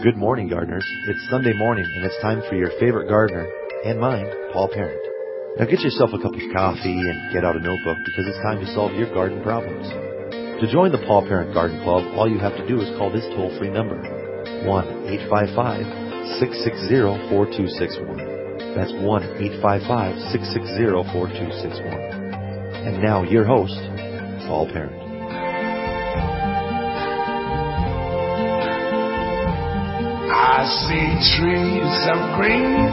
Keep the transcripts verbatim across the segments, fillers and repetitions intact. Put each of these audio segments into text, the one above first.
Good morning, gardeners. It's Sunday morning, and it's time for your favorite gardener, and mine, Paul Parent. Now get yourself a cup of coffee and get out a notebook because it's time to solve your garden problems. To join the Paul Parent Garden Club, all you have to do is call this toll-free number, one eight five five, six six zero, four two six one. That's one eight five five, six six zero, four two six one. And now, your host, Paul Parent. I see trees of green,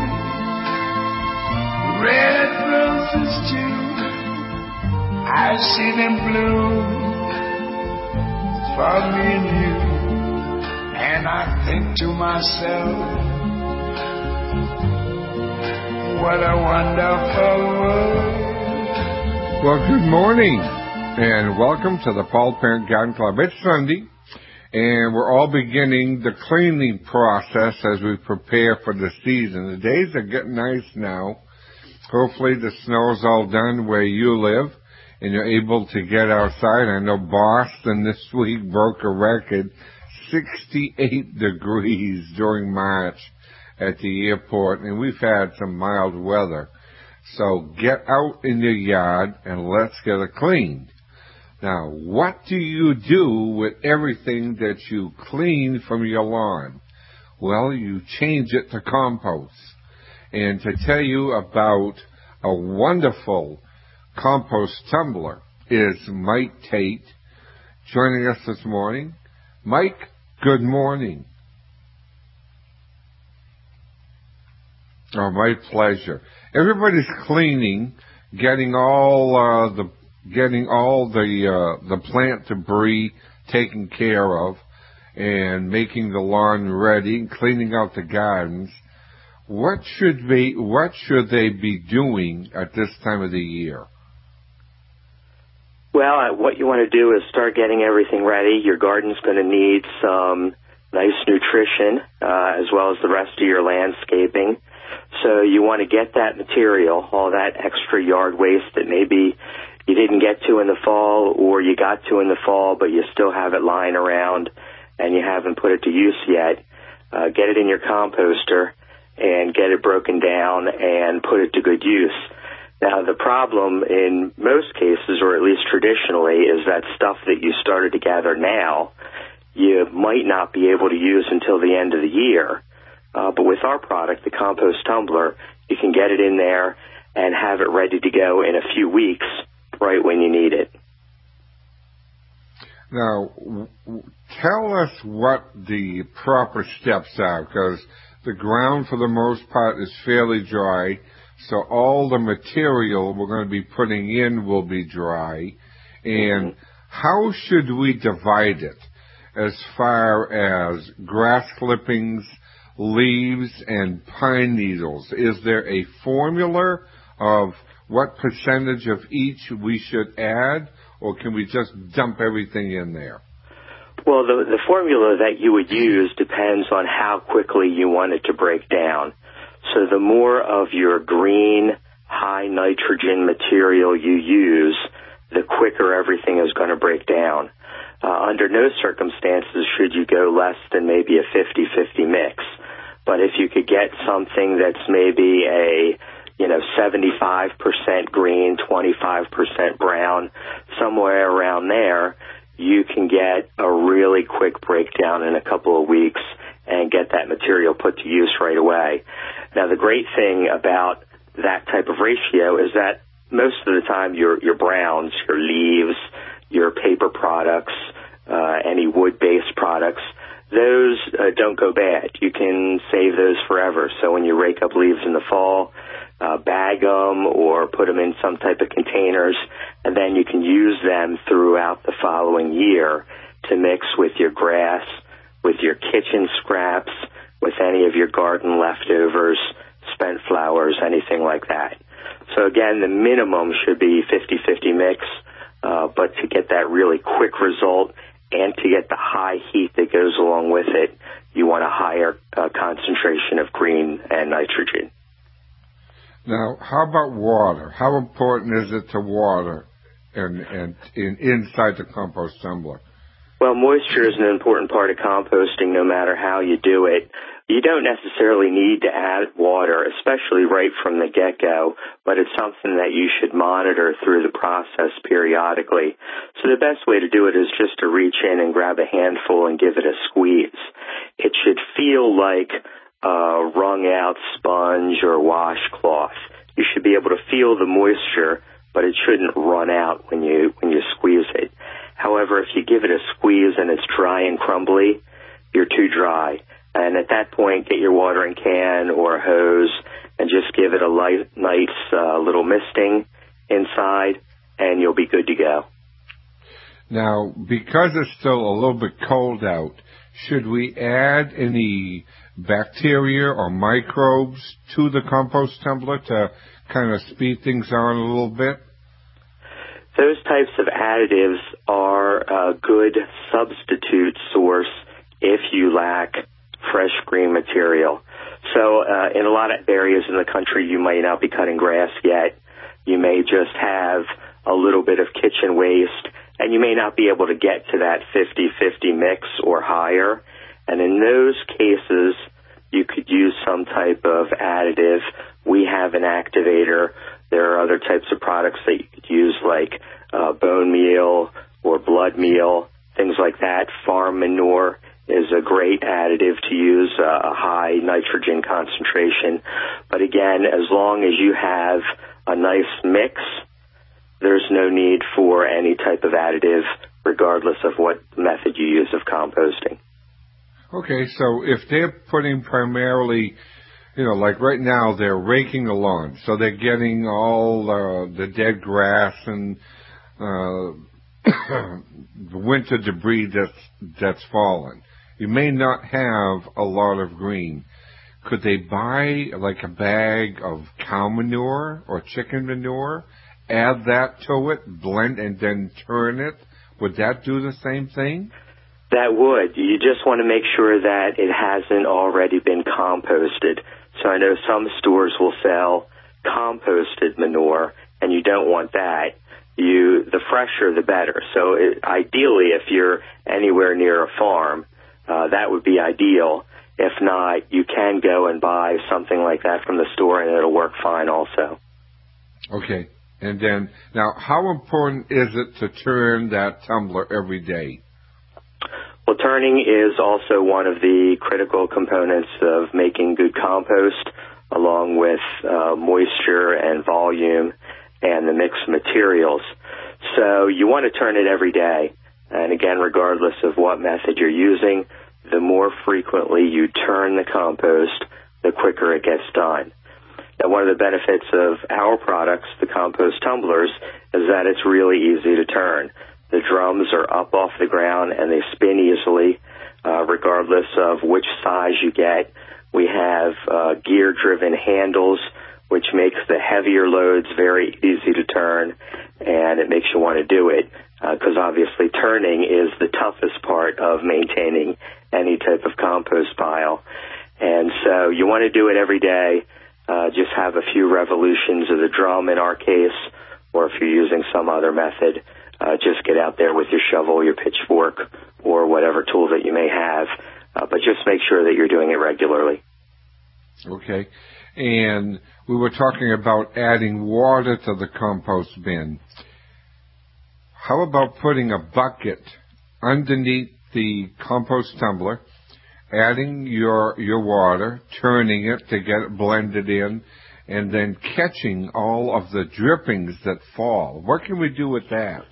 red roses too. I see them bloom for me and you. And I think to myself, what a wonderful world. Well, good morning, and welcome to the Paul Parent Garden Club. It's Sunday, and we're all beginning the cleaning process as we prepare for the season. The days are getting nice now. Hopefully the snow's all done where you live and you're able to get outside. I know Boston this week broke a record, sixty-eight degrees during March at the airport, and we've had some mild weather. So get out in your yard and let's get it cleaned. Now, what do you do with everything that you clean from your lawn? Well, you change it to compost. And to tell you about a wonderful compost tumbler is Mike Tate joining us this morning. Mike, good morning. Oh, my pleasure. Everybody's cleaning, getting all uh, the getting all the uh, the plant debris taken care of, and making the lawn ready, cleaning out the gardens. What should be what should they be doing at this time of the year? Well, uh, what you want to do is start getting everything ready. Your garden's going to need some nice nutrition, uh, as well as the rest of your landscaping. So you want to get that material, all that extra yard waste that maybe you didn't get to in the fall, or you got to in the fall, but you still have it lying around and you haven't put it to use yet. Uh, get it in your composter and get it broken down and put it to good use. Now, the problem in most cases, or at least traditionally, is that stuff that you started to gather now, you might not be able to use until the end of the year. Uh, but with our product, the Compost Tumbler, you can get it in there and have it ready to go in a few weeks, right when you need it. Now, w- w- tell us what the proper steps are, because the ground, for the most part, is fairly dry, so all the material we're going to be putting in will be dry. And mm-hmm. how should we divide it as far as grass clippings, leaves, and pine needles? Is there a formula of what percentage of each we should add, or can we just dump everything in there? Well, the, the formula that you would use depends on how quickly you want it to break down. So the more of your green, high nitrogen material you use, the quicker everything is going to break down. Uh, under no circumstances should you go less than maybe a fifty-fifty mix. But if you could get something that's maybe a you know, seventy-five percent green, twenty-five percent brown, somewhere around there, you can get a really quick breakdown in a couple of weeks and get that material put to use right away. Now, the great thing about that type of ratio is that most of the time your, your browns, your leaves, your paper products, uh, any wood-based products, those uh, don't go bad. You can save those forever. So when you rake up leaves in the fall, Uh, bag them or put them in some type of containers, and then you can use them throughout the following year to mix with your grass, with your kitchen scraps, with any of your garden leftovers, spent flowers, anything like that. So again, the minimum should be fifty-fifty mix, uh, but to get that really quick result and to get the high heat that goes along with it, you want a higher uh, concentration of green and nitrogen. Now, how about water? How important is it to water and, and in, inside the compost tumbler? Well, moisture is an important part of composting no matter how you do it. You don't necessarily need to add water, especially right from the get-go, but it's something that you should monitor through the process periodically. So the best way to do it is just to reach in and grab a handful and give it a squeeze. It should feel like a wrung-out sponge or washcloth. You should be able to feel the moisture, but it shouldn't run out when you when you squeeze it. However, if you give it a squeeze and it's dry and crumbly, you're too dry. And at that point, get your watering can or a hose and just give it a light, nice uh, little misting inside, and you'll be good to go. Now, because it's still a little bit cold out, should we add any bacteria or microbes to the compost tumbler to kind of speed things on a little bit? Those types of additives are a good substitute source if you lack fresh green material. So uh, in a lot of areas in the country, you might not be cutting grass yet. You may just have a little bit of kitchen waste, and you may not be able to get to that fifty-fifty mix or higher. And in those cases, you could use some type of additive. We have an activator. There are other types of products that you could use, like uh, bone meal or blood meal, things like that. Farm manure is a great additive to use, uh, a high nitrogen concentration. But again, as long as you have a nice mix, there's no need for any type of additive, regardless of what method you use of composting. Okay, so if they're putting primarily, you know, like right now they're raking the lawn, so they're getting all uh, the dead grass and uh, the winter debris that's, that's fallen. You may not have a lot of green. Could they buy like a bag of cow manure or chicken manure, add that to it, blend and then turn it? Would that do the same thing? That would. You just want to make sure that it hasn't already been composted. So I know some stores will sell composted manure, and you don't want that. You, the fresher, the better. So it, ideally, if you're anywhere near a farm, uh, that would be ideal. If not, you can go and buy something like that from the store, and it'll work fine also. Okay. And then, now, how important is it to turn that tumbler every day? Well, turning is also one of the critical components of making good compost, along with uh, moisture and volume and the mixed materials. So you want to turn it every day. And again, regardless of what method you're using, the more frequently you turn the compost, the quicker it gets done. Now, one of the benefits of our products, the compost tumblers, is that it's really easy to turn. The drums are up off the ground and they spin easily, uh, regardless of which size you get. We have uh, gear-driven handles, which makes the heavier loads very easy to turn, and it makes you want to do it, because uh, obviously turning is the toughest part of maintaining any type of compost pile. And so you want to do it every day. Uh, just have a few revolutions of the drum in our case, or if you're using some other method, Uh, just get out there with your shovel, your pitchfork, or whatever tool that you may have. Uh, but just make sure that you're doing it regularly. Okay. And we were talking about adding water to the compost bin. How about putting a bucket underneath the compost tumbler, adding your your water, turning it to get it blended in, and then catching all of the drippings that fall? What can we do with that?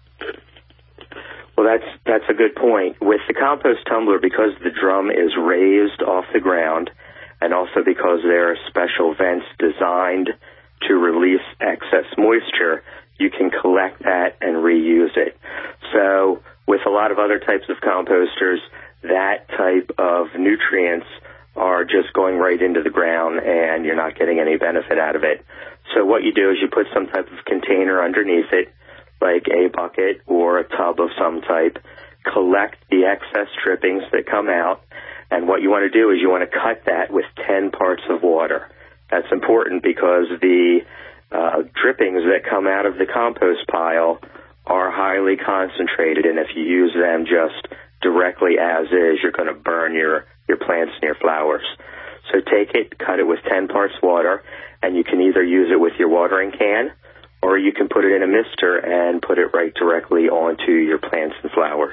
Well, that's that's a good point. With the compost tumbler, because the drum is raised off the ground, and also because there are special vents designed to release excess moisture, you can collect that and reuse it. So with a lot of other types of composters, that type of nutrients are just going right into the ground, and you're not getting any benefit out of it. So what you do is you put some type of container underneath it, like a bucket or a tub of some type, collect the excess drippings that come out, and what you want to do is you want to cut that with ten parts of water. That's important because the uh, drippings that come out of the compost pile are highly concentrated, and if you use them just directly as is, you're going to burn your, your plants and your flowers. So take it, cut it with ten parts water, and you can either use it with your watering can, or you can put it in a mister and put it right directly onto your plants and flowers.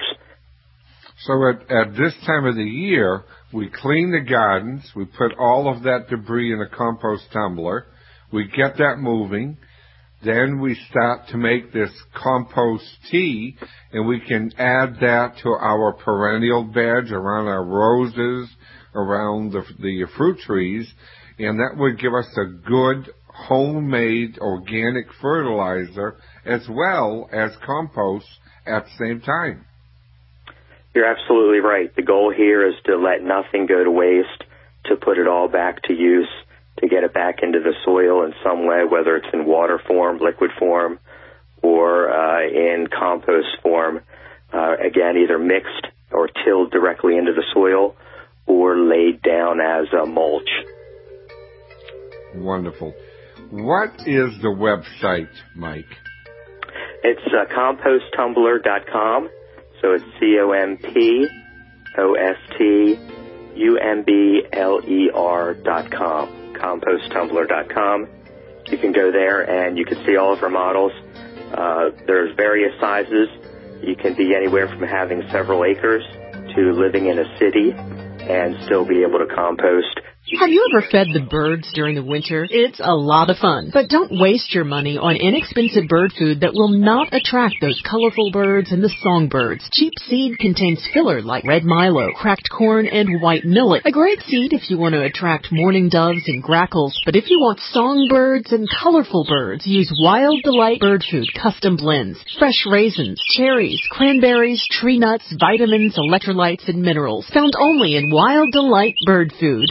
So at, at this time of the year, we clean the gardens, we put all of that debris in a compost tumbler, we get that moving, then we start to make this compost tea, and we can add that to our perennial beds around our roses, around the, the fruit trees, and that would give us a good homemade organic fertilizer as well as compost at the same time. You're absolutely right. The goal here is to let nothing go to waste, to put it all back to use, to get it back into the soil in some way, whether it's in water form, liquid form, or uh, in compost form. Uh, again, either mixed or tilled directly into the soil or laid down as a mulch. Wonderful. What is the website, Mike? It's uh, compost tumbler dot com. So it's C O M P O S T U M B L E R dot com, compost tumbler dot com. You can go there and you can see all of our models. Uh, there's various sizes. You can be anywhere from having several acres to living in a city and still be able to compost. Have you ever fed the birds during the winter? It's a lot of fun. But don't waste your money on inexpensive bird food that will not attract those colorful birds and the songbirds. Cheap seed contains filler like red milo, cracked corn, and white millet. A great seed if you want to attract mourning doves and grackles. But if you want songbirds and colorful birds, use Wild Delight Bird Food Custom Blends. Fresh raisins, cherries, cranberries, tree nuts, vitamins, electrolytes, and minerals. Found only in Wild Delight Bird Food.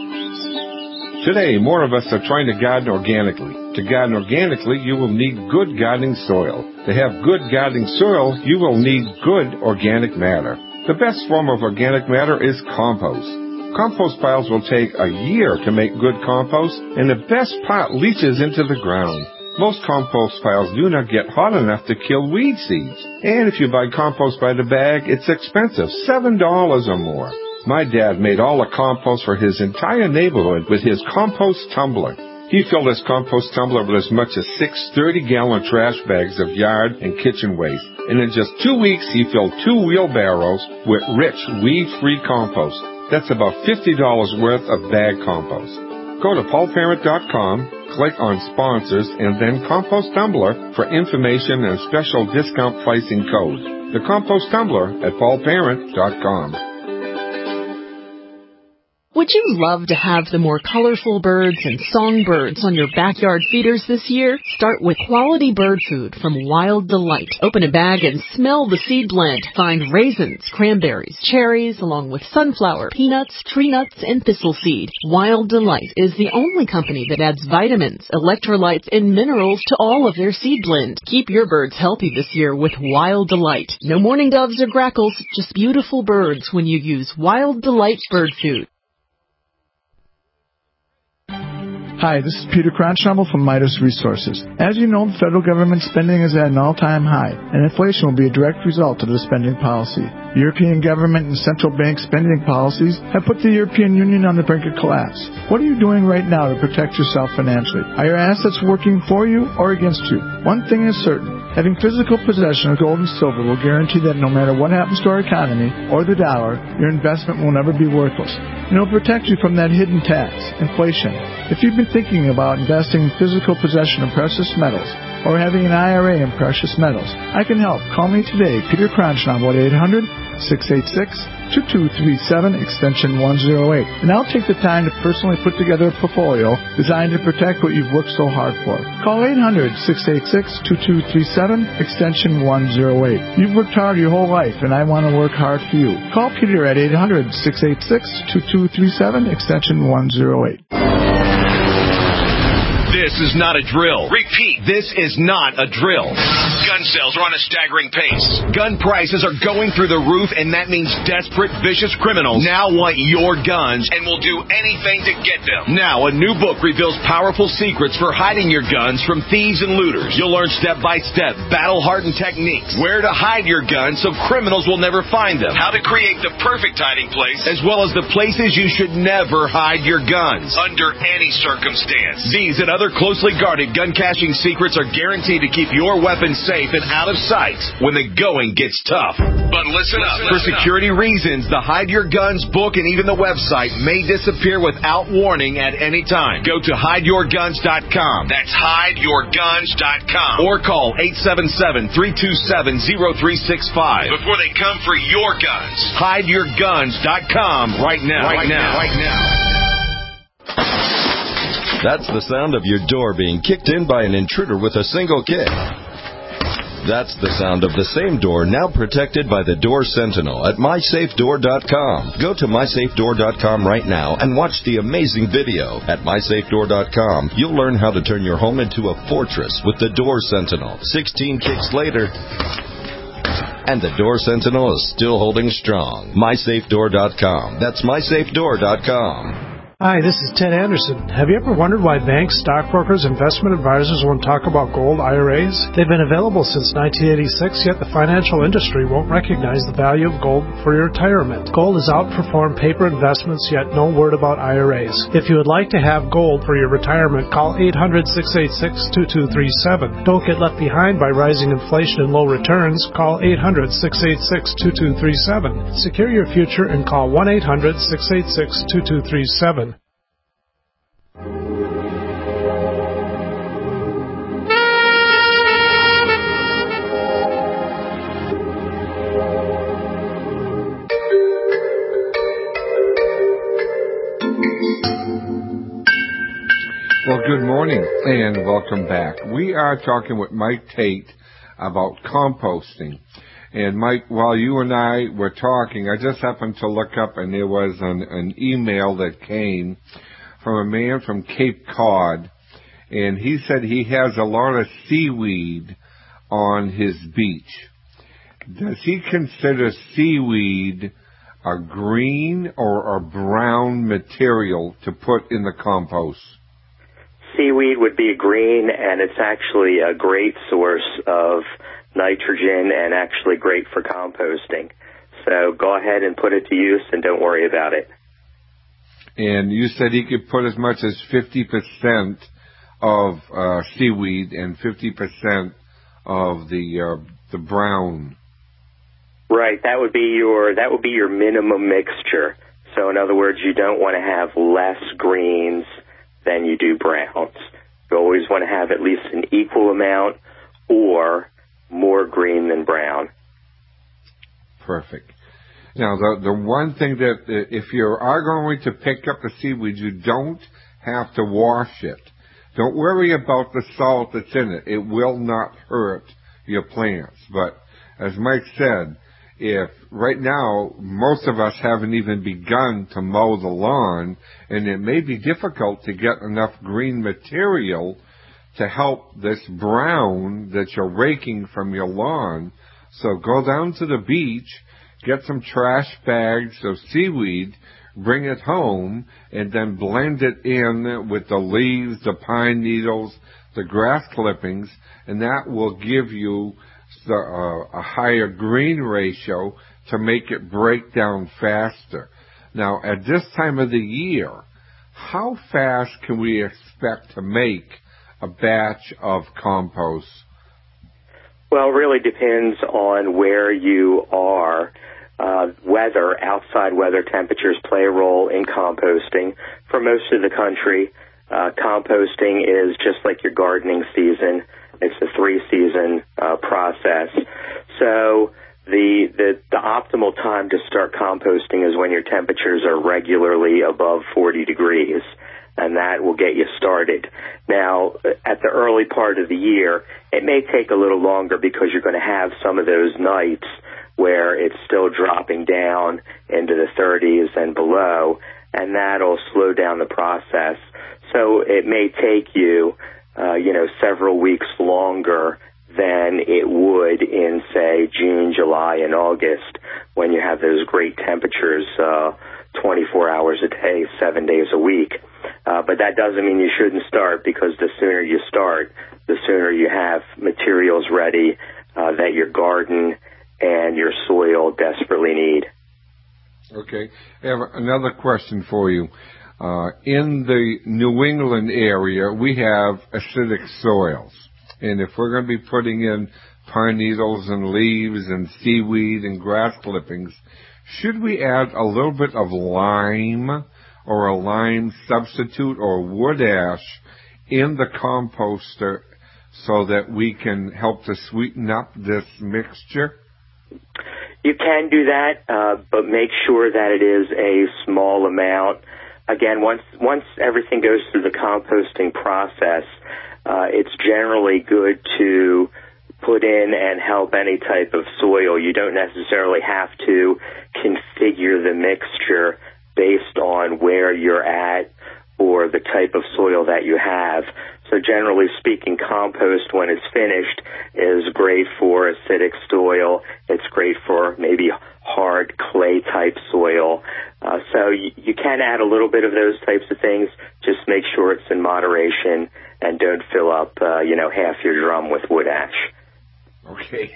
Today, more of us are trying to garden organically. To garden organically, you will need good gardening soil. To have good gardening soil, you will need good organic matter. The best form of organic matter is compost. Compost piles will take a year to make good compost, and the best part leaches into the ground. Most compost piles do not get hot enough to kill weed seeds. And if you buy compost by the bag, it's expensive, seven dollars or more. My dad made all the compost for his entire neighborhood with his compost tumbler. He filled his compost tumbler with as much as six thirty-gallon trash bags of yard and kitchen waste. And in just two weeks, he filled two wheelbarrows with rich, weed-free compost. That's about fifty dollars worth of bag compost. Go to paul parent dot com, click on Sponsors, and then Compost Tumbler for information and special discount pricing code. The Compost Tumbler at paul parent dot com. Would you love to have the more colorful birds and songbirds on your backyard feeders this year? Start with quality bird food from Wild Delight. Open a bag and smell the seed blend. Find raisins, cranberries, cherries, along with sunflower, peanuts, tree nuts, and thistle seed. Wild Delight is the only company that adds vitamins, electrolytes, and minerals to all of their seed blend. Keep your birds healthy this year with Wild Delight. No mourning doves or grackles, just beautiful birds when you use Wild Delight bird food. Hi, this is Peter Cronschnabel from Midas Resources. As you know, the federal government spending is at an all-time high, and inflation will be a direct result of the spending policy. European government and central bank spending policies have put the European Union on the brink of collapse. What are you doing right now to protect yourself financially? Are your assets working for you or against you? One thing is certain. Having physical possession of gold and silver will guarantee that no matter what happens to our economy or the dollar, your investment will never be worthless. And it will protect you from that hidden tax, inflation. If you've been thinking about investing in physical possession of precious metals or having an I R A in precious metals, I can help. Call me today, Peter Cronschnabel, at eight hundred, six eight six, two two three seven, extension one oh eight. And I'll take the time to personally put together a portfolio designed to protect what you've worked so hard for. Call eight hundred, six eight six, two two three seven, extension one oh eight. You've worked hard your whole life, and I want to work hard for you. Call Peter at eight hundred, six eight six, two two three seven, extension one oh eight. This is not a drill. Repeat, this is not a drill. Gun sales are on a staggering pace. Gun prices are going through the roof, and that means desperate, vicious criminals now want your guns and will do anything to get them. Now, a new book reveals powerful secrets for hiding your guns from thieves and looters. You'll learn step-by-step, battle-hardened techniques, where to hide your guns so criminals will never find them, how to create the perfect hiding place, as well as the places you should never hide your guns, under any circumstance. These and other closely guarded gun caching secrets are guaranteed to keep your weapons safe and out of sight when the going gets tough. But listen up. For security reasons, the Hide Your Guns book and even the website may disappear without warning at any time. Go to hide your guns dot com. That's hide your guns dot com. Or call eight seven seven, three two seven, zero three six five before they come for your guns. hide your guns dot com right now. Right now. Right now. That's the sound of your door being kicked in by an intruder with a single kick. That's the sound of the same door now protected by the Door Sentinel at my safe door dot com. Go to my safe door dot com right now and watch the amazing video. At my safe door dot com, you'll learn how to turn your home into a fortress with the Door Sentinel. sixteen kicks later, and the Door Sentinel is still holding strong. my safe door dot com. That's my safe door dot com. Hi, this is Ted Anderson. Have you ever wondered why banks, stockbrokers, investment advisors won't talk about gold I R As? They've been available since nineteen eighty-six, yet the financial industry won't recognize the value of gold for your retirement. Gold has outperformed paper investments, yet no word about I R As. If you would like to have gold for your retirement, call eight hundred, six eight six, two two three seven. Don't get left behind by rising inflation and low returns. Call eight hundred, six eight six, two two three seven. Secure your future and call one eight hundred, six eight six, two two three seven. Well, good morning and welcome back. We are talking with Mike Tate about composting. And Mike, while you and I were talking, I just happened to look up and there was an, an email that came from a man from Cape Cod, and he said he has a lot of seaweed on his beach. Does he consider seaweed a green or a brown material to put in the compost? Seaweed would be green, and it's actually a great source of nitrogen and actually great for composting. So go ahead and put it to use and don't worry about it. And you said he could put as much as fifty percent of uh, seaweed and fifty percent of the uh, the brown. Right, that would be your that would be your minimum mixture. So in other words, you don't want to have less greens than you do browns. You always want to have at least an equal amount or more green than brown. Perfect. Now, the the one thing that if you are going to pick up the seaweed, you don't have to wash it. Don't worry about the salt that's in it. It will not hurt your plants. But as Mike said, if right now most of us haven't even begun to mow the lawn, and it may be difficult to get enough green material to help this brown that you're raking from your lawn, so go down to the beach, get some trash bags of seaweed, bring it home, and then blend it in with the leaves, the pine needles, the grass clippings, and that will give you the, uh, a higher green ratio to make it break down faster. Now, at this time of the year, how fast can we expect to make a batch of compost? Well, it really depends on where you are. Uh, weather, outside weather temperatures play a role in composting. For most of the country, uh, composting is just like your gardening season. It's a three-season uh, process. So the, the the optimal time to start composting is when your temperatures are regularly above forty degrees, and that will get you started. Now, at the early part of the year, it may take a little longer because you're going to have some of those nights where it's still dropping down into the thirties and below, and that'll slow down the process. So it may take you, uh, you know, several weeks longer than it would in, say, June, July, and August, when you have those great temperatures, uh, twenty-four hours a day, seven days a week. Uh, but that doesn't mean you shouldn't start, because the sooner you start, the sooner you have materials ready uh, that your garden and your soil desperately need. Okay. I have another question for you. Uh, in the New England area, we have acidic soils. And if we're going to be putting in pine needles and leaves and seaweed and grass clippings, should we add a little bit of lime or a lime substitute or wood ash in the composter so that we can help to sweeten up this mixture? You can do that, uh, but make sure that it is a small amount. Again, once once everything goes through the composting process, uh, it's generally good to put in and help any type of soil. You don't necessarily have to configure the mixture based on where you're at or the type of soil that you have. So generally speaking, compost, when it's finished, is great for acidic soil. It's great for maybe hard clay-type soil. Uh, so you, you can add a little bit of those types of things. Just make sure it's in moderation and don't fill up, uh, you know, half your drum with wood ash. Okay.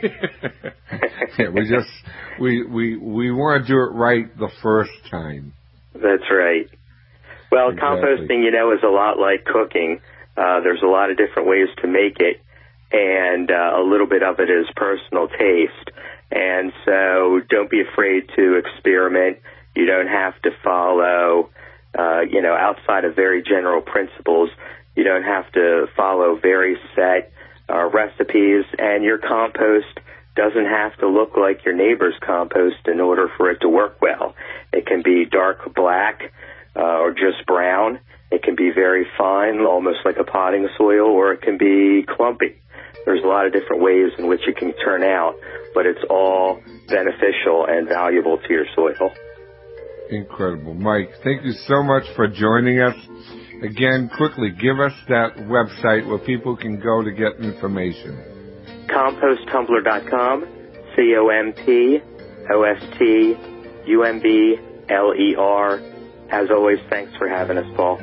Yeah, we just, we, we, we want to do it right the first time. That's right. Well, Exactly. Composting, you know, is a lot like cooking. Uh, there's a lot of different ways to make it, and uh, a little bit of it is personal taste. And so don't be afraid to experiment. You don't have to follow, uh, you know, outside of very general principles. You don't have to follow very set uh, recipes, and your compost doesn't have to look like your neighbor's compost in order for it to work well. It can be dark black uh, or just brown. It can be very fine, almost like a potting soil, or it can be clumpy. There's a lot of different ways in which it can turn out, but it's all beneficial and valuable to your soil. Incredible. Mike, thank you so much for joining us. Again, quickly, give us that website where people can go to get information. compost tumbler dot com, C O M P O S T U M B L E R. As always, thanks for having us, Paul.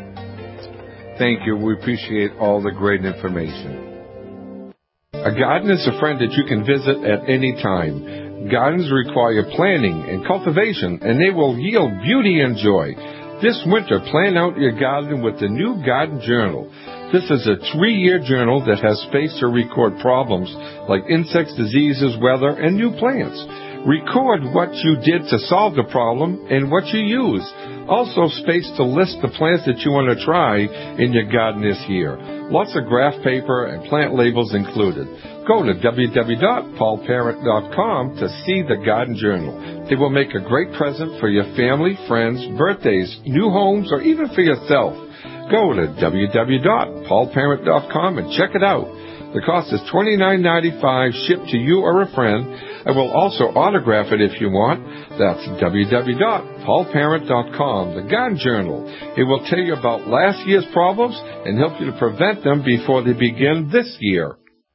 Thank you. We appreciate all the great information. A garden is a friend that you can visit at any time. Gardens require planning and cultivation, and they will yield beauty and joy. This winter, plan out your garden with the new Garden Journal. This is a three-year journal that has space to record problems like insects, diseases, weather, and new plants. Record what you did to solve the problem and what you used. Also space to list the plants that you want to try in your garden this year. Lots of graph paper and plant labels included. Go to w w w dot paul parent dot com to see the Garden Journal. They will make a great present for your family, friends, birthdays, new homes, or even for yourself. Go to w w w dot paul parent dot com and check it out. The cost is twenty-nine ninety-five, shipped to you or a friend. I will also autograph it if you want. That's w w w dot paul parent dot com, the Garden Journal. It will tell you about last year's problems and help you to prevent them before they begin this year.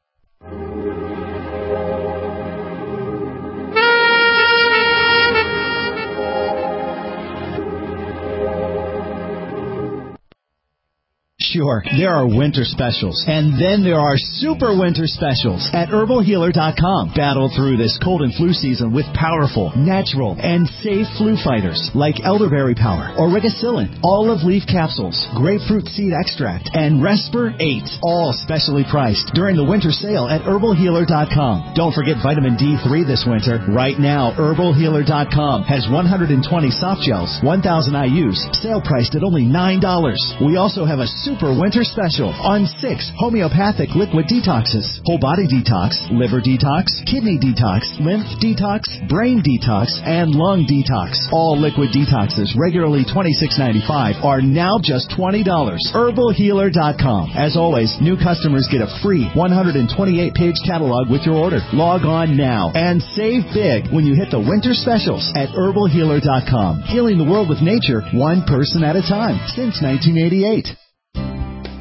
Sure, there are winter specials, and then there are super winter specials at herbal healer dot com. Battle through this cold and flu season with powerful, natural, and safe flu fighters like elderberry power, origicillin, olive leaf capsules, grapefruit seed extract, and Resper eight, all specially priced during the winter sale at herbal healer dot com. Don't forget vitamin D three this winter. Right now, herbal healer dot com has one hundred twenty soft gels, one thousand I U's, sale priced at only nine dollars. We also have a super winter special on six homeopathic liquid detoxes: whole body detox, liver detox, kidney detox, lymph detox, brain detox, and lung detox. All liquid detoxes, regularly twenty-six ninety-five, are now just twenty dollars. herbal healer dot com. As always, new customers get a free one hundred twenty-eight page catalog with your order. Log on now and save big when you hit the winter specials at herbal healer dot com. Healing the world with nature, one person at a time, since nineteen eighty-eight.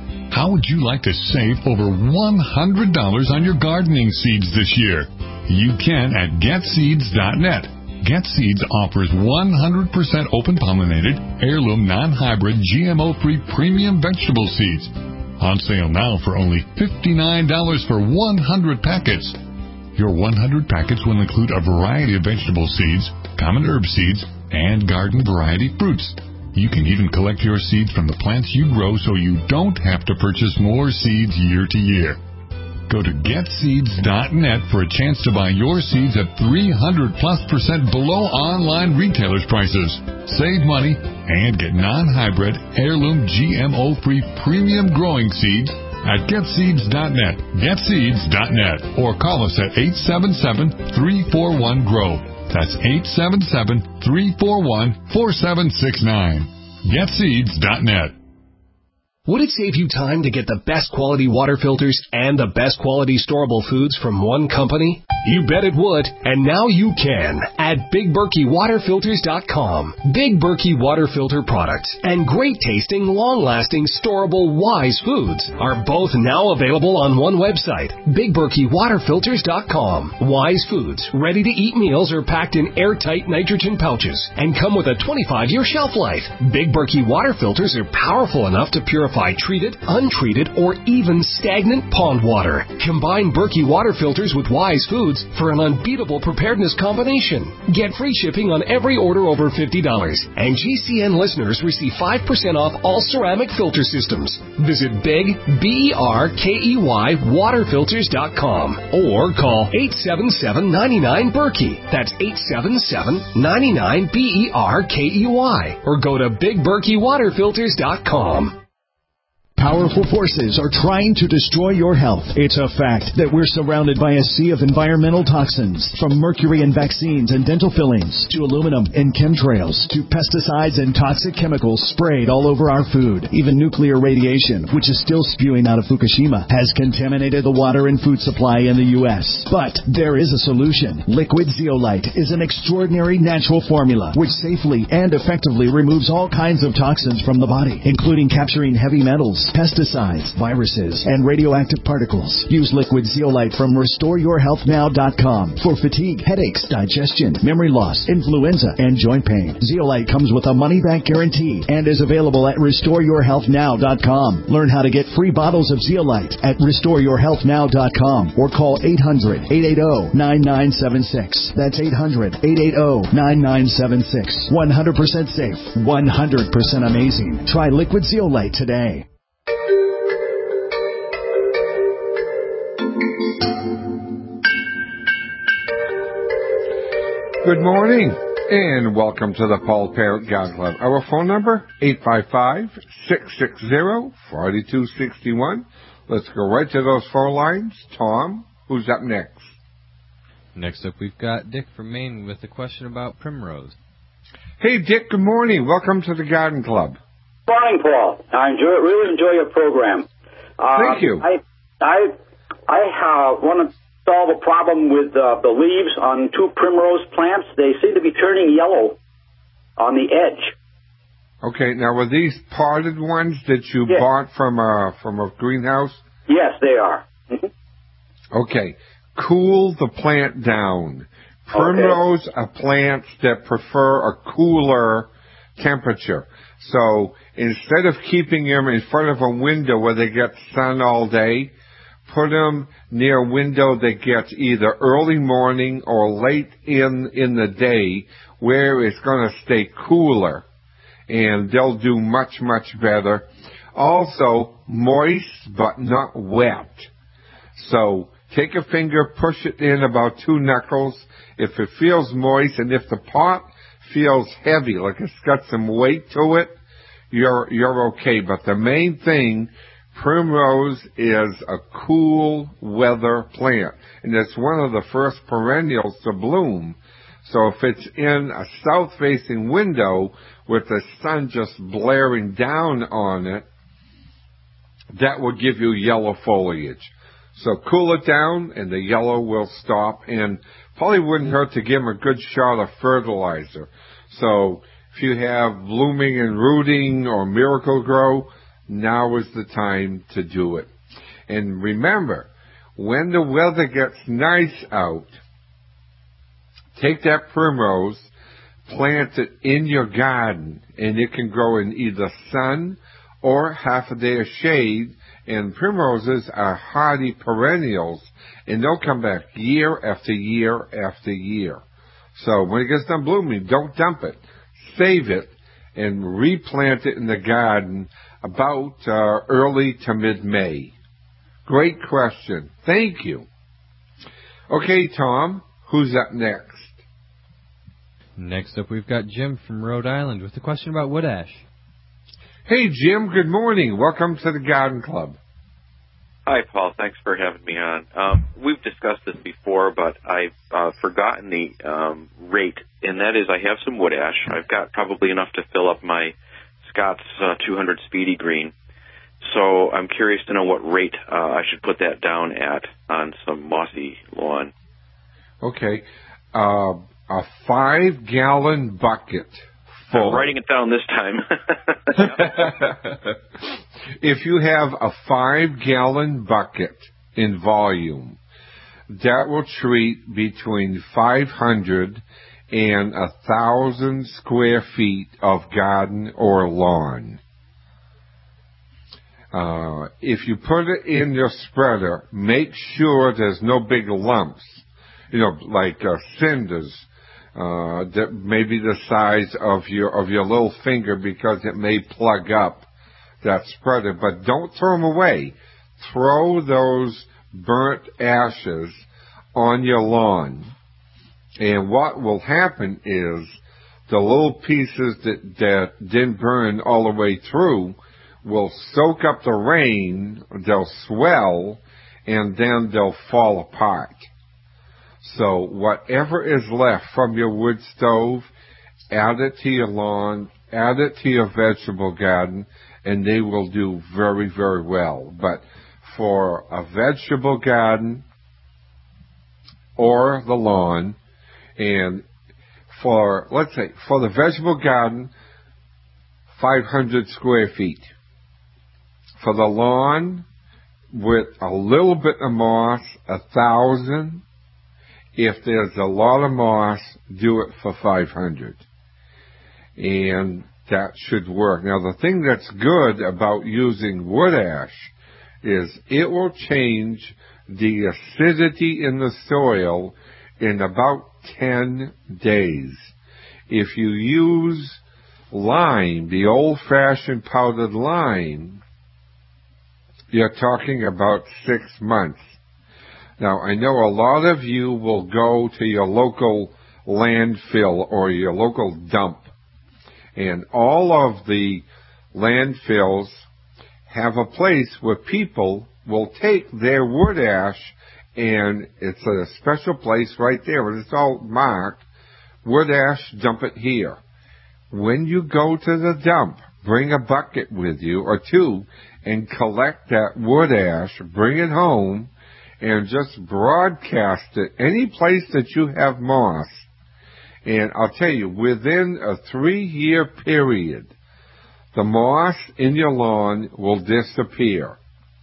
How would you like to save over one hundred dollars on your gardening seeds this year? You can at get seeds dot net. GetSeeds offers one hundred percent open-pollinated, heirloom, non-hybrid, G M O-free premium vegetable seeds. On sale now for only fifty-nine dollars for one hundred packets. Your one hundred packets will include a variety of vegetable seeds, common herb seeds, and garden variety fruits. You can even collect your seeds from the plants you grow so you don't have to purchase more seeds year to year. Go to get seeds dot net for a chance to buy your seeds at three hundred plus percent below online retailers' prices. Save money and get non-hybrid, heirloom, G M O-free premium growing seeds at get seeds dot net, get seeds dot net, or call us at eight seven seven, three four one, G R O W. That's eight seven seven, three four one, four seven six nine. get seeds dot net. Would it save you time to get the best quality water filters and the best quality storable foods from one company? You bet it would, and now you can at Big Berkey Water Filters dot com. Big Berkey Water Filter products and great tasting, long-lasting, storable Wise foods are both now available on one website, Big Berkey Water Filters dot com. Wise foods, ready-to-eat meals are packed in airtight nitrogen pouches and come with a twenty-five year shelf life. Big Berkey Water Filters are powerful enough to purify treated, untreated, or even stagnant pond water. Combine Berkey Water Filters with Wise Foods for an unbeatable preparedness combination. Get free shipping on every order over fifty dollars, and G C N listeners receive five percent off all ceramic filter systems. Visit Big, B E R K E Y, water filters dot com or call eight seven seven, nine nine, Berkey. That's eight seven seven, nine nine, B E R K E Y. Or go to Big Berkey Water Filters dot com. Powerful forces are trying to destroy your health. It's a fact that we're surrounded by a sea of environmental toxins, from mercury in vaccines and dental fillings, to aluminum in chemtrails, to pesticides and toxic chemicals sprayed all over our food. Even nuclear radiation, which is still spewing out of Fukushima, has contaminated the water and food supply in the U S. But there is a solution. Liquid Zeolite is an extraordinary natural formula which safely and effectively removes all kinds of toxins from the body, including capturing heavy metals, pesticides, viruses, and radioactive particles. Use Liquid Zeolite from restore your health now dot com for fatigue, headaches, digestion, memory loss, influenza, and joint pain. Zeolite comes with a money-back guarantee and is available at restore your health now dot com. Learn how to get free bottles of Zeolite at restore your health now dot com or call eight hundred, eight eight zero, nine nine seven six. That's eight hundred, eight eight zero, nine nine seven six. one hundred percent safe, one hundred percent amazing. Try Liquid Zeolite today. Good morning, and welcome to the Paul Parrott Garden Club. Our phone number, eight five five, six six zero, four two six one. Let's go right to those phone lines. Tom, who's up next? Next up, we've got Dick from Maine with a question about primrose. Hey, Dick, good morning. Welcome to the Garden Club. Good morning, Paul. I enjoy, really enjoy your program. Uh, Thank you. I I, I uh, want to solve a problem with uh, the leaves on two primrose plants. They seem to be turning yellow on the edge. Okay, now were these potted ones that you yes. bought from a, from a greenhouse? Yes, they are. Mm-hmm. Okay, cool the plant down. Primrose okay. are plants that prefer a cooler temperature. So instead of keeping them in front of a window where they get sun all day, put them near a window that gets either early morning or late in in the day where it's going to stay cooler, and they'll do much, much better. Also, moist but not wet. So take a finger, push it in about two knuckles. If it feels moist and if the pot feels heavy, like it's got some weight to it, you're you're okay. But the main thing, primrose is a cool weather plant, and it's one of the first perennials to bloom. So if it's in a south-facing window with the sun just blaring down on it, that will give you yellow foliage. So cool it down, and the yellow will stop, and probably wouldn't hurt to give them a good shot of fertilizer. So if you have Blooming and Rooting or Miracle Grow, now is the time to do it. And remember, when the weather gets nice out, take that primrose, plant it in your garden, and it can grow in either sun or half a day of shade. And primroses are hardy perennials, and they'll come back year after year after year. So when it gets done blooming, don't dump it. Save it and replant it in the garden about uh, early to mid-May. Great question. Thank you. Okay, Tom, who's up next? Next up, we've got Jim from Rhode Island with a question about wood ash. Hey, Jim, good morning. Welcome to the Garden Club. Hi, Paul. Thanks for having me on. Um, we've discussed this before, but I've uh, forgotten the um, rate, and that is I have some wood ash. I've got probably enough to fill up my Scott's uh, two hundred Speedy Green. So I'm curious to know what rate uh, I should put that down at on some mossy lawn. Okay. Uh, a five-gallon bucket full. I'm writing it down this time. If you have a five-gallon bucket in volume, that will treat between five hundred and one thousand square feet of garden or lawn. Uh, if you put it in your spreader, make sure there's no big lumps, you know, like uh, cinders, uh, that may be the size of your of your little finger because it may plug up that spreader. But don't throw them away. Throw those burnt ashes on your lawn. And what will happen is the little pieces that, that didn't burn all the way through will soak up the rain, they'll swell, and then they'll fall apart. So whatever is left from your wood stove, add it to your lawn, add it to your vegetable garden, and they will do very, very well. But for a vegetable garden or the lawn, and for, let's say, for the vegetable garden, five hundred square feet. For the lawn, with a little bit of moss, a thousand. If there's a lot of moss, do it for five hundred. And that should work. Now, the thing that's good about using wood ash is it will change the acidity in the soil in about ten days. If you use lime, the old-fashioned powdered lime, you're talking about six months. Now, I know a lot of you will go to your local landfill or your local dump, and all of the landfills have a place where people will take their wood ash, and it's a special place right there, and it's all marked, wood ash, dump it here. When you go to the dump, bring a bucket with you or two and collect that wood ash, bring it home, and just broadcast it any place that you have moss. And I'll tell you, within a three-year period, the moss in your lawn will disappear.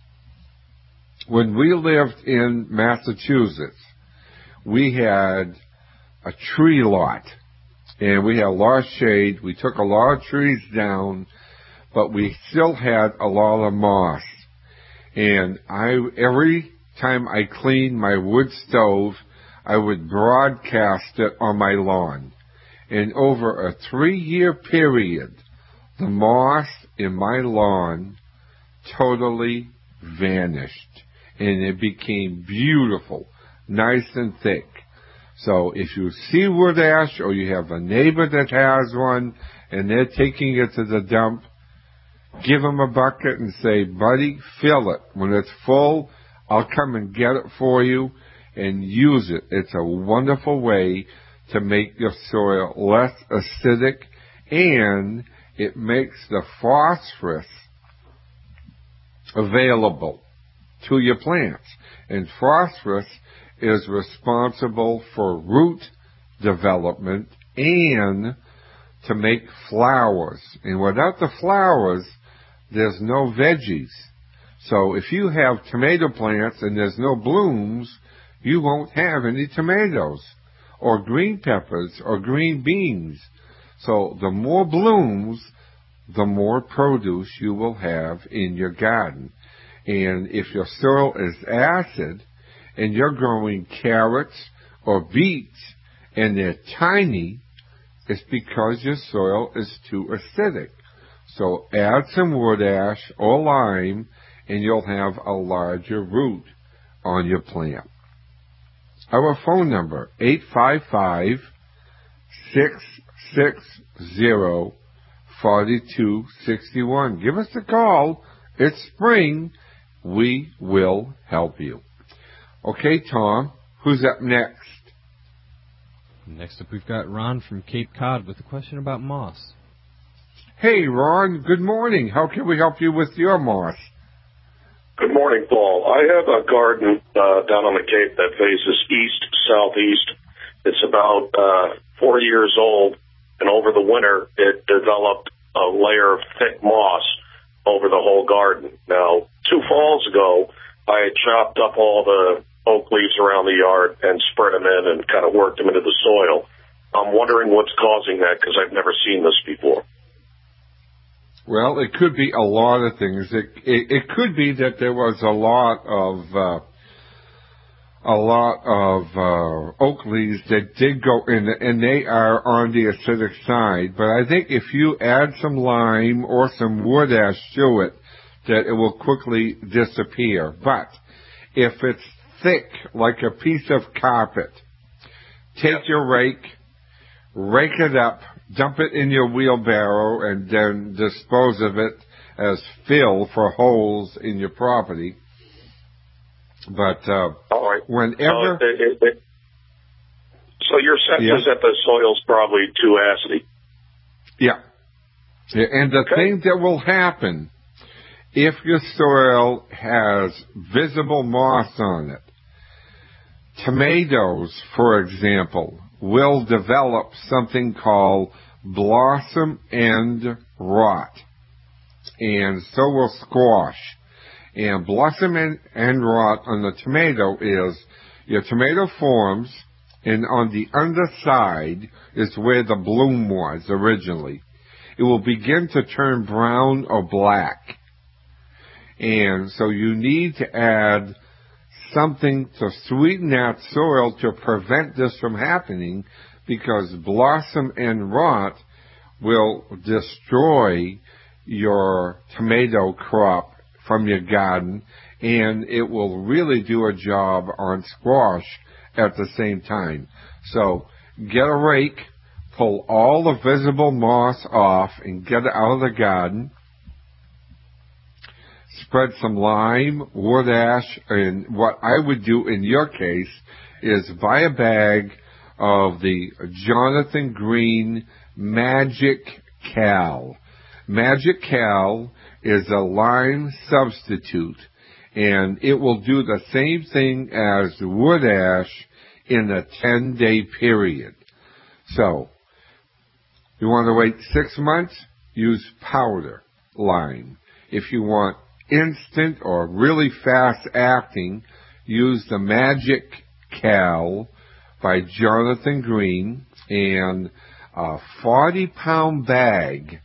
When we lived in Massachusetts, we had a tree lot, and we had a lot of shade. We took a lot of trees down, but we still had a lot of moss. And I, every time I cleaned my wood stove, I would broadcast it on my lawn. And over a three-year period, the moss in my lawn totally vanished. And it became beautiful, nice and thick. So if you see wood ash or you have a neighbor that has one and they're taking it to the dump, give them a bucket and say, buddy, fill it. When it's full, I'll come and get it for you and use it. It's a wonderful way to make your soil less acidic, and it makes the phosphorus available to your plants. And phosphorus is responsible for root development and to make flowers. And without the flowers, there's no veggies. So if you have tomato plants and there's no blooms, you won't have any tomatoes or green peppers or green beans. So the more blooms, the more produce you will have in your garden. And if your soil is acid and you're growing carrots or beets and they're tiny, it's because your soil is too acidic. So add some wood ash or lime and you'll have a larger root on your plant. Our phone number, eight five five, six six zero, four two six one. Give us a call. It's spring. We will help you. Okay, Tom, who's up next? Next up, we've got Ron from Cape Cod with a question about moss. Hey, Ron, good morning. How can we help you with your moss? Good morning, Paul. I have a garden uh, down on the Cape that faces east-southeast. It's about uh, four years old, and over the winter, it developed a layer of thick moss over the whole garden. Now, two falls ago, I had chopped up all the oak leaves around the yard and spread them in and kind of worked them into the soil. I'm wondering what's causing that because I've never seen this before. Well, it could be a lot of things. It, it, it could be that there was a lot of uh, a lot of uh, oak leaves that did go in, and they are on the acidic side. But I think if you add some lime or some wood ash to it, that it will quickly disappear. But if it's thick, like a piece of carpet, take your rake, rake it up, dump it in your wheelbarrow, and then dispose of it as fill for holes in your property. But uh, All right. whenever... Uh, it, it, it, so your sense yeah. is that the soil's probably too acidy. Yeah. yeah. And the okay. thing that will happen, if your soil has visible moss on it, tomatoes, for example, will develop something called blossom end rot. And so will squash. And blossom end, end rot on the tomato is your tomato forms, and on the underside is where the bloom was originally. It will begin to turn brown or black. And so you need to add something to sweeten that soil to prevent this from happening, because blossom end rot will destroy your tomato crop from your garden, and it will really do a job on squash at the same time. So get a rake, pull all the visible moss off, and get it out of the garden. Spread some lime, wood ash, and what I would do in your case is buy a bag of the Jonathan Green Magic Cal. Magic Cal is a lime substitute, and it will do the same thing as wood ash in a ten-day period. So, you want to wait six months? Use powder lime. If you want instant or really fast acting, use the Magic Cal by Jonathan Green, and a forty pound bag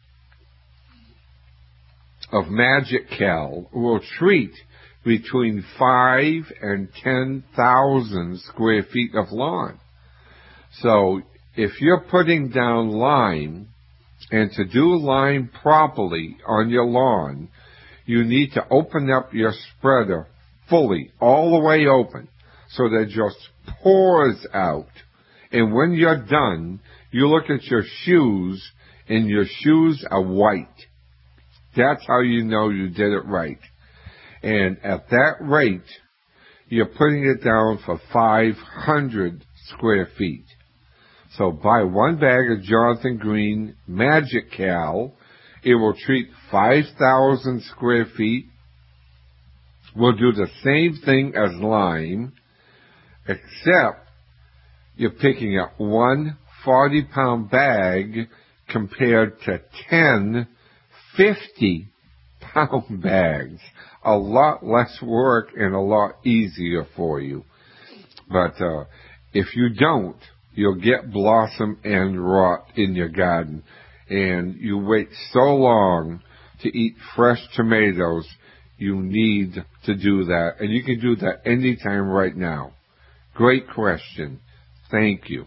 of Magic Cal will treat between five and ten thousand square feet of lawn. So if you're putting down lime, and to do lime properly on your lawn, you need to open up your spreader fully, all the way open, so that it just pours out. And when you're done, you look at your shoes, and your shoes are white. That's how you know you did it right. And at that rate, you're putting it down for five hundred square feet. So buy one bag of Jonathan Green Magic Cal. It will treat five thousand square feet. We'll do the same thing as lime, except you're picking up one forty pound bag compared to ten fifty pound bags. A lot less work and a lot easier for you. But uh, if you don't, you'll get blossom and rot in your garden. And you wait so long to eat fresh tomatoes, you need to do that. And you can do that anytime right now. Great question. Thank you.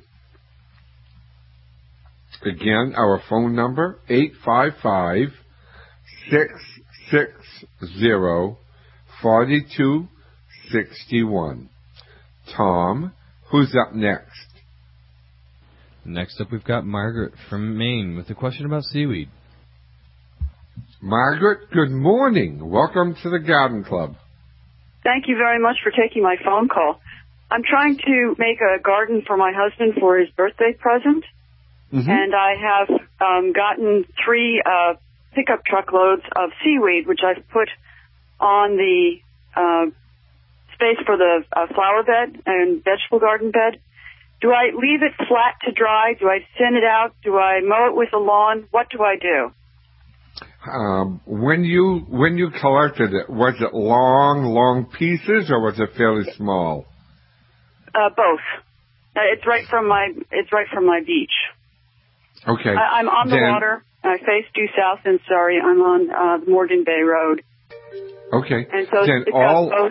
Again, our phone number, eight five five, six six zero, four two six one. Tom, who's up next? Next up, we've got Margaret from Maine with a question about seaweed. Margaret, good morning. Welcome to the Garden Club. Thank you very much for taking my phone call. I'm trying to make a garden for my husband for his birthday present, mm-hmm. and I have um, gotten three uh, pickup truckloads of seaweed, which I've put on the uh, space for the uh, flower bed and vegetable garden bed. Do I leave it flat to dry? Do I thin it out? Do I mow it with a lawn? What do I do? Um, when you when you collected it, was it long, long pieces, or was it fairly small? Uh, both. Uh, it's right from my it's right from my beach. Okay. I, I'm on the then, water. I face due south in Surrey. I'm on uh, the Morgan Bay Road. Okay. And so then it's all. both.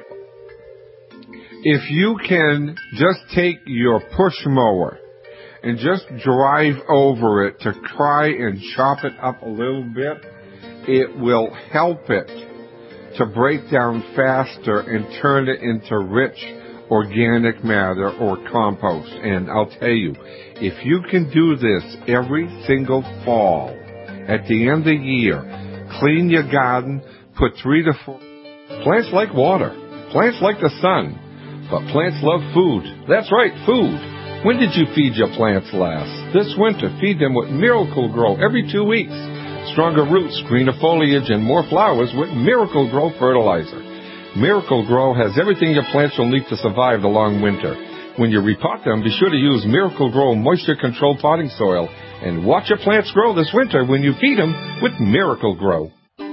If you can just take your push mower and just drive over it to try and chop it up a little bit, it will help it to break down faster and turn it into rich organic matter or compost. And I'll tell you, if you can do this every single fall, at the end of the year, clean your garden, put three to four. Plants like water. Plants like the sun. But plants love food. That's right, food. When did you feed your plants last? This winter, feed them with Miracle-Gro every two weeks. Stronger roots, greener foliage, and more flowers with Miracle-Gro fertilizer. Miracle-Gro has everything your plants will need to survive the long winter. When you repot them, be sure to use Miracle-Gro moisture-controlled potting soil. And watch your plants grow this winter when you feed them with Miracle-Gro.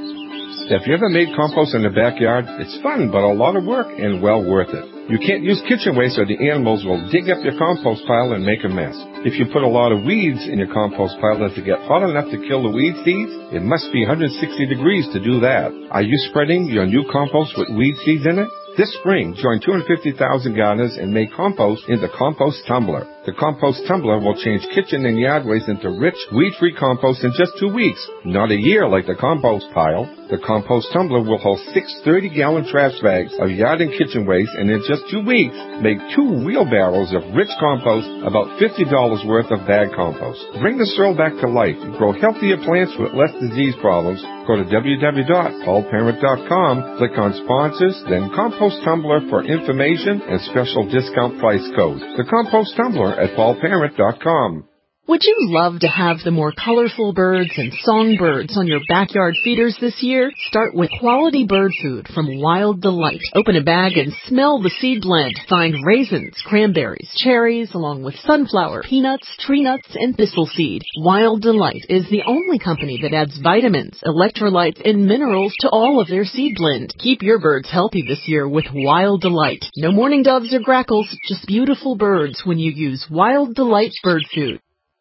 If you ever made compost in the backyard, it's fun, but a lot of work and well worth it. You can't use kitchen waste or the animals will dig up your compost pile and make a mess. If you put a lot of weeds in your compost pile, does it get hot enough to kill the weed seeds? It must be one hundred sixty degrees to do that. Are you spreading your new compost with weed seeds in it? This spring, join two hundred fifty thousand gardeners and make compost in the Compost Tumbler. The Compost Tumbler will change kitchen and yard waste into rich, weed-free compost in just two weeks. Not a year like the compost pile. The Compost Tumbler will hold six thirty-gallon trash bags of yard and kitchen waste, and in just two weeks, make two wheelbarrows of rich compost, about fifty dollars worth of bag compost. Bring the soil back to life. Grow healthier plants with less disease problems. Go to w w w dot paul parent dot com, click on Sponsors, then Compost Tumbler for information and special discount price code. The Compost Tumbler at paul parent dot com. Would you love to have the more colorful birds and songbirds on your backyard feeders this year? Start with quality bird food from Wild Delight. Open a bag and smell the seed blend. Find raisins, cranberries, cherries, along with sunflower, peanuts, tree nuts, and thistle seed. Wild Delight is the only company that adds vitamins, electrolytes, and minerals to all of their seed blend. Keep your birds healthy this year with Wild Delight. No mourning doves or grackles, just beautiful birds when you use Wild Delight bird food.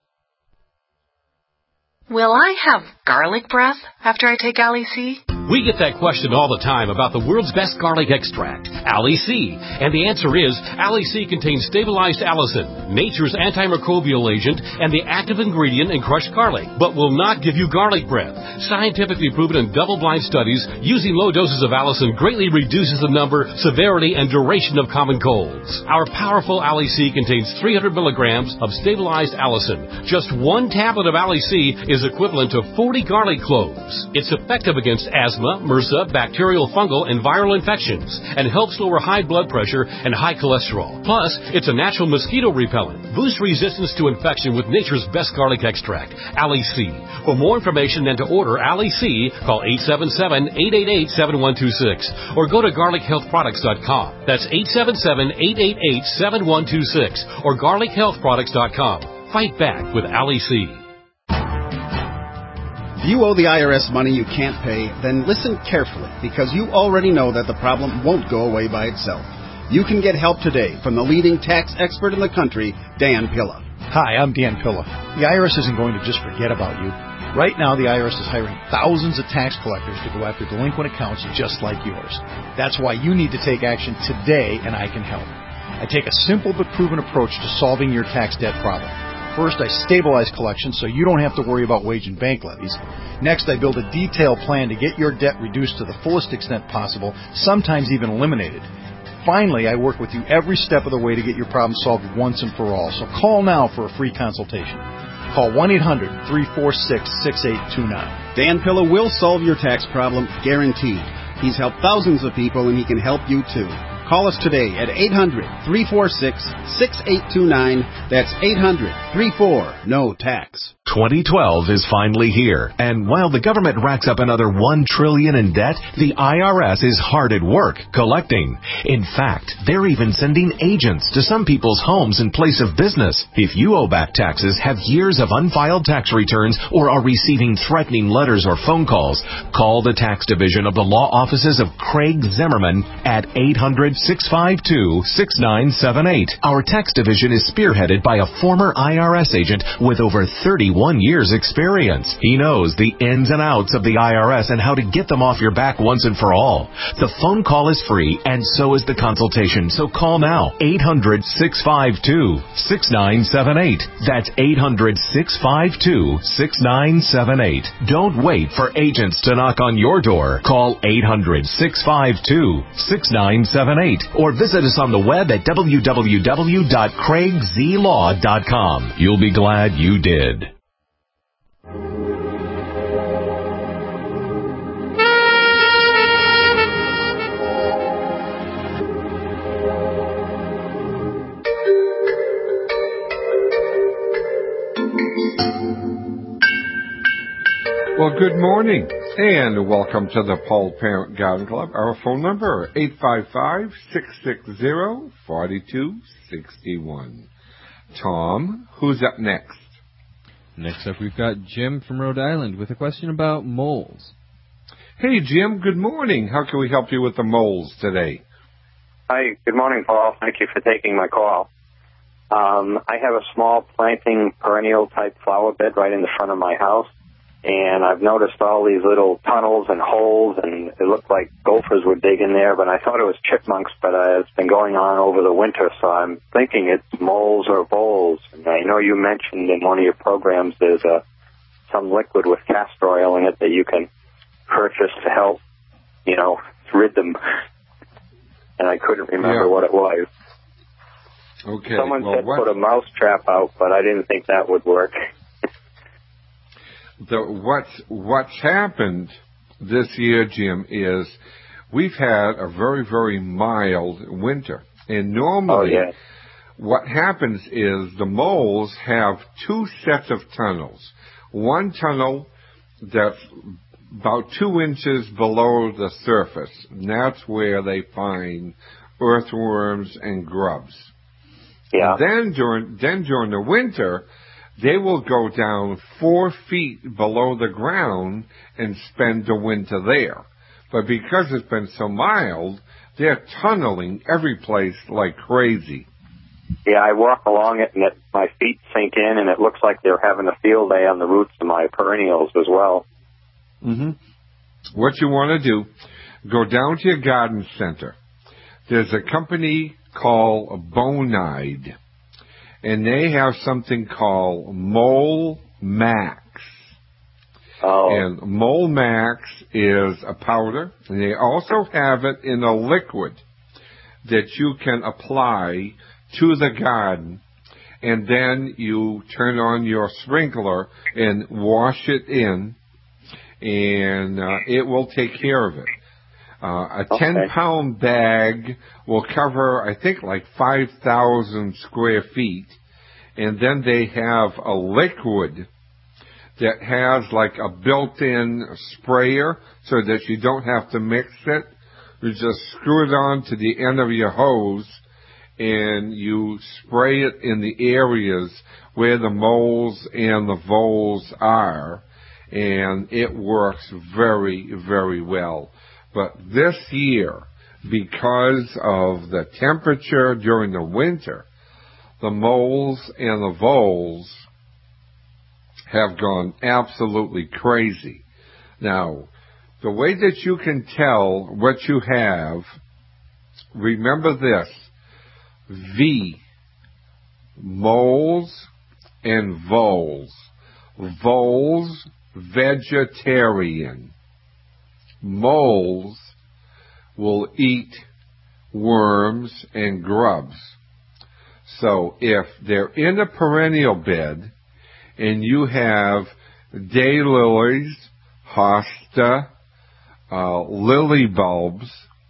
Will I have garlic breath after I take Ali C? We get that question all the time about the world's best garlic extract, Ali C. And the answer is, Ali C contains stabilized allicin, nature's antimicrobial agent, and the active ingredient in crushed garlic, but will not give you garlic breath. Scientifically proven in double-blind studies, using low doses of allicin greatly reduces the number, severity, and duration of common colds. Our powerful Ali C contains three hundred milligrams of stabilized allicin. Just one tablet of Ali C is equivalent to forty garlic cloves. It's effective against asthma, MRSA, bacterial, fungal, and viral infections, and helps lower high blood pressure and high cholesterol. Plus, it's a natural mosquito repellent. Boost resistance to infection with nature's best garlic extract, Ali C. For more information and to order Ali C, call eight seven seven, eight eight eight, seven one two six or go to garlic health products dot com. That's eight seven seven, eight eight eight, seven one two six or garlic health products dot com. Fight back with Ali C. If you owe the I R S money you can't pay, then listen carefully, because you already know that the problem won't go away by itself. You can get help today from the leading tax expert in the country, Dan Pilla. Hi, I'm Dan Pilla. The I R S isn't going to just forget about you. Right now, the I R S is hiring thousands of tax collectors to go after delinquent accounts just like yours. That's why you need to take action today, and I can help. I take a simple but proven approach to solving your tax debt problem. First, I stabilize collections so you don't have to worry about wage and bank levies. Next, I build a detailed plan to get your debt reduced to the fullest extent possible, sometimes even eliminated. Finally, I work with you every step of the way to get your problem solved once and for all. So call now for a free consultation. Call one eight hundred, three four six, six eight two nine. Dan Pilla will solve your tax problem, guaranteed. He's helped thousands of people, and he can help you too. Call us today at eight hundred, three four six, six eight two nine. That's eight hundred, three four, N O tax. twenty twelve is finally here, and while the government racks up another one trillion dollars in debt, the I R S is hard at work collecting. In fact, they're even sending agents to some people's homes in place of business. If you owe back taxes, have years of unfiled tax returns, or are receiving threatening letters or phone calls, call the tax division of the law offices of Craig Zimmerman at eight hundred, six five two, six nine seven eight. Our tax division is spearheaded by a former I R S agent with over thirty-one years experience. He knows the ins and outs of the I R S and how to get them off your back once and for all. The phone call is free, and so is the consultation. So call now, eight hundred, six five two, six nine seven eight. That's eight hundred, six five two, six nine seven eight. Don't wait for agents to knock on your door. Call eight hundred, six five two, six nine seven eight or visit us on the web at w w w dot craig z law dot com. You'll be glad you did. Well, good morning, and welcome to the Paul Parent Garden Club. Our phone number, eight five five, six six zero, four two six one. Tom, who's up next? Next up, we've got Jim from Rhode Island with a question about moles. Hey, Jim, good morning. How can we help you with the moles today? Hi, good morning, Paul. Thank you for taking my call. Um, I have a small planting perennial-type flower bed right in the front of my house. And I've noticed all these little tunnels and holes, and it looked like gophers would dig in there, but I thought it was chipmunks, but uh, it's been going on over the winter, so I'm thinking it's moles or voles. And I know you mentioned in one of your programs there's uh, some liquid with castor oil in it that you can purchase to help, you know, rid them. And I couldn't remember yeah. what it was. Okay. Someone well, said what... put a mouse trap out, but I didn't think that would work. The, what's, what's happened this year, Jim, is we've had a very, very mild winter. And normally oh, yeah. what happens is the moles have two sets of tunnels. One tunnel that's about two inches below the surface, and that's where they find earthworms and grubs. Yeah. And then during, then during the winter, they will go down four feet below the ground and spend the winter there. But because it's been so mild, they're tunneling every place like crazy. Yeah, I walk along it, and it, my feet sink in, and it looks like they're having a field day on the roots of my perennials as well. Mm-hmm. What you want to do, go down to your garden center. There's a company called Bonide. And they have something called Mole Max. Oh. And Mole Max is a powder, and they also have it in a liquid that you can apply to the garden, and then you turn on your sprinkler and wash it in, and uh, it will take care of it. Uh, a ten-pound bag will cover, I think, like five thousand square feet. And then they have a liquid that has like a built-in sprayer so that you don't have to mix it. You just screw it on to the end of your hose, and you spray it in the areas where the moles and the voles are. and it works very, very well. But this year, because of the temperature during the winter, the moles and the voles have gone absolutely crazy. Now, the way that you can tell what you have, remember this: V, moles and voles. Voles, vegetarian. Moles will eat worms and grubs. So if they're in a perennial bed and you have daylilies, hosta, uh, lily bulbs,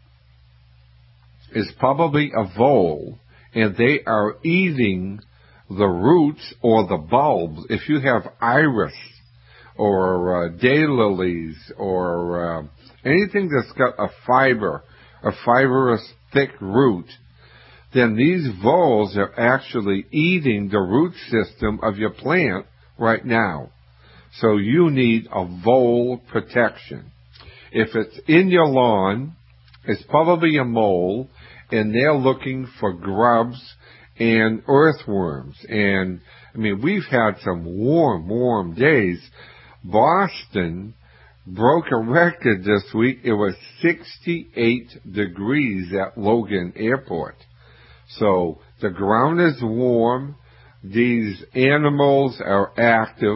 is probably a vole, and they are eating the roots or the bulbs. If you have iris or uh, daylilies or uh, anything that's got a fiber, a fibrous thick root, then these voles are actually eating the root system of your plant right now. So you need a vole protection. If it's in your lawn, it's probably a mole, and they're looking for grubs and earthworms. And, I mean, we've had some warm, warm days. Boston broke a record this week. It was sixty-eight degrees at Logan Airport. So the ground is warm. These animals are active.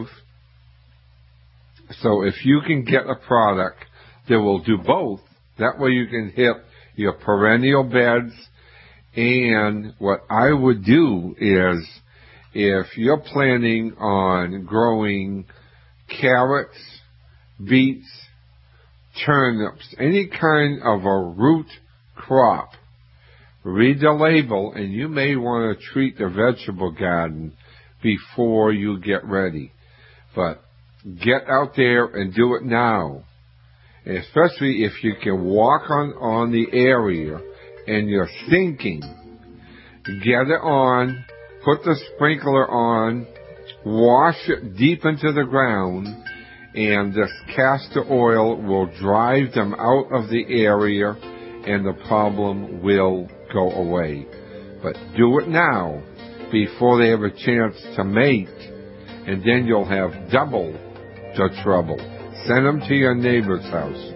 So if you can get a product that will do both, that way you can hit your perennial beds. And what I would do is, if you're planning on growing carrots, beets, turnips, any kind of a root crop, read the label, and you may want to treat the vegetable garden before you get ready. But get out there and do it now. Especially if you can walk on, on the area and you're thinking, get it on, put the sprinkler on, wash it deep into the ground, and this castor oil will drive them out of the area and the problem will go away. But do it now before they have a chance to mate, and then you'll have double the trouble. Send them to your neighbor's house.